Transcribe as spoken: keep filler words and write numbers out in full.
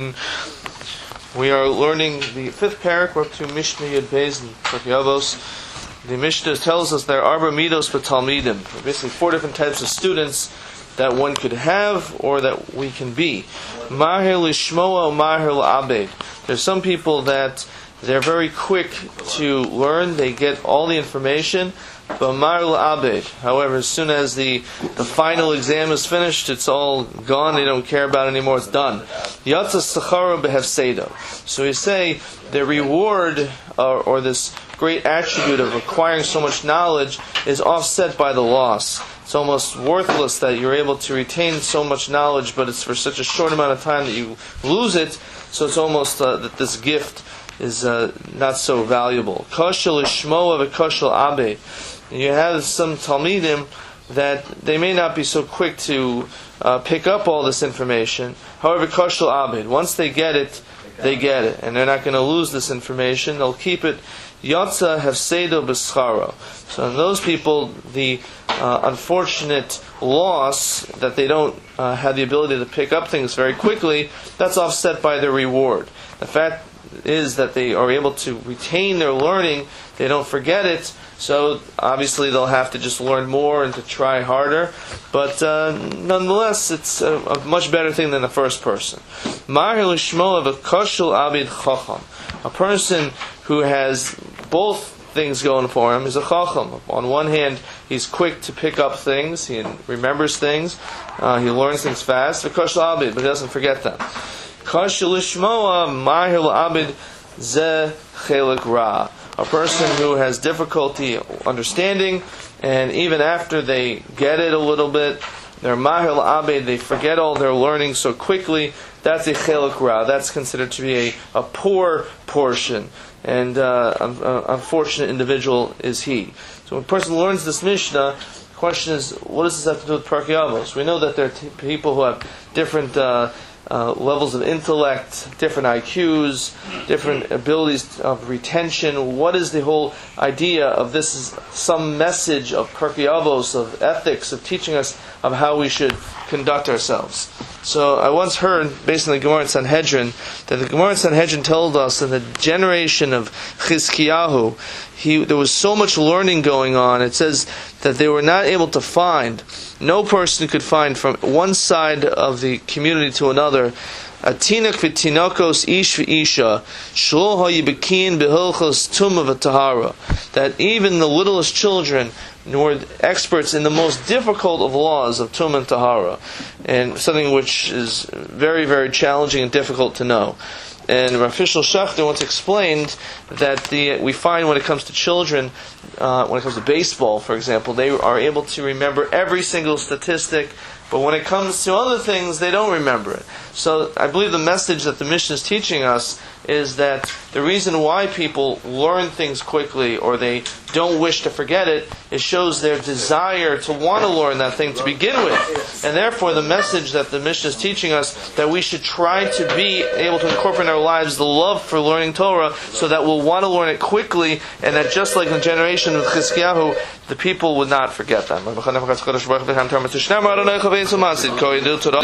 student. We are learning the fifth parak. We're up to Mishnah Yud Beis in Pirkei Avos. The Mishnah tells us there are arba midos b'talmidim, basically four different types of students that one could have or that we can be. Mahir lishmoa, mahir la'abed. There's some people that they're very quick to learn, they get all the information, but mahir la'abed. However, as soon as the, the final exam is finished, it's all gone, they don't care about it anymore, it's done. Yatsa sachara behefsedo. So we say the reward or, or this great attribute of acquiring so much knowledge is offset by the loss. It's almost worthless that you're able to retain so much knowledge, but it's for such a short amount of time that you lose it, so it's almost uh, that this gift is uh, not so valuable. Kashal ishmoa v'kashal abe. You have some talmidim that they may not be so quick to uh, pick up all this information. However, kashal abe, once they get it, they get it, and they're not going to lose this information. They'll keep it. Yatsa hefsedo b'scharo. So in those people, the uh, unfortunate loss that they don't uh, have the ability to pick up things very quickly, that's offset by their reward. The fact is that they are able to retain their learning, they don't forget it, so obviously they'll have to just learn more and to try harder, but uh, nonetheless it's a, a much better thing than the first person. Mahir lishmoa v'kashal abid chacham. A person who has both things going for him is a chacham. On one hand, he's quick to pick up things, he remembers things, uh, he learns things fast, v'kashal abid, but he doesn't forget them. Kashal lishmoa mahir la'abid ze chelik ra. A person who has difficulty understanding, and even after they get it a little bit, they're mahir la'abed, they forget all their learning so quickly, that's a chelik ra. That's considered to be a, a poor portion. And uh, an unfortunate individual is he. So when a person learns this Mishnah, the question is, what does this have to do with Pirkei Avos? We know that there are t- people who have different uh, uh, levels of intellect, different I Qs, different abilities of retention. What is the whole idea of this? Is some message of Pirkei Avos, of ethics, of teaching us of how we should conduct ourselves. So I once heard, based on the Gemara in Sanhedrin, that the Gemara in Sanhedrin told us in the generation of Chizkiyahu, he, there was so much learning going on. It says that they were not able to find, no person could find from one side of the community to another, Atinak v'tinokos ish v'isha shlo hayibekin behilchos tumah v'tahara, that even the littlest children were experts in the most difficult of laws of tumah and tahara, and something which is very, very challenging and difficult to know. And Rav Fishel Schachter once explained that the we find when it comes to children, uh, when it comes to baseball, for example, they are able to remember every single statistic, but when it comes to other things, they don't remember it. So I believe the message that the Mishnah is teaching us is that the reason why people learn things quickly or they don't wish to forget it, it shows their desire to want to learn that thing to begin with. And therefore the message that the Mishnah is teaching us, that we should try to be able to incorporate in our lives the love for learning Torah so that we'll want to learn it quickly, and that just like in the generation of Chizkiyahu, the people would not forget them.